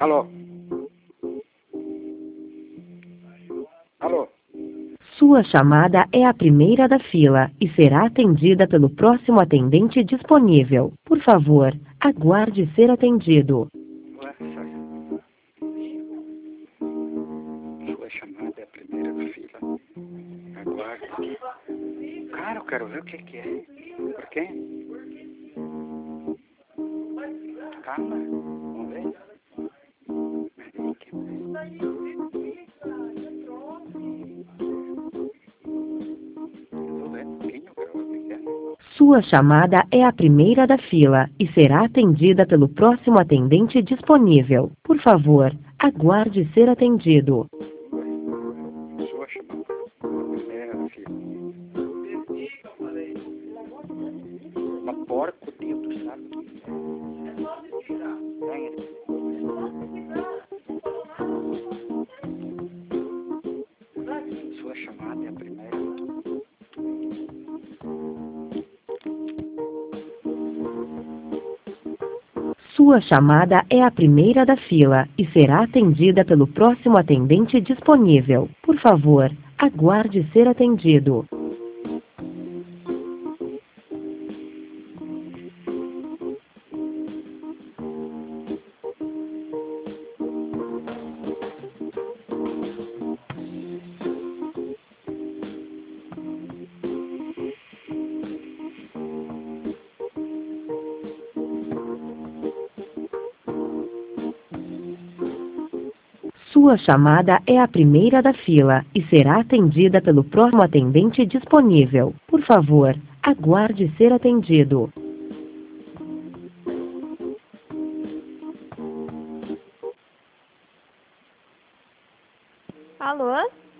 Alô? Alô? Sua chamada é a primeira da fila e será atendida pelo próximo atendente disponível. Por favor, aguarde ser atendido. Ué, sua chamada é a primeira da fila. Aguarde. Cara, eu quero ver o que é. Por quê? Calma, vamos ver. Vou ver um pouquinho, eu quero ver o que é. Sua chamada é a primeira da fila e será atendida pelo próximo atendente disponível. Por favor, aguarde ser atendido. Sua chamada é a primeira da fila. Uma porca, Deus do céu. Sua chamada é a primeira. Sua chamada é a primeira da fila e será atendida pelo próximo atendente disponível. Por favor, aguarde ser atendido. Sua chamada é a primeira da fila e será atendida pelo próximo atendente disponível. Por favor, aguarde ser atendido. Alô?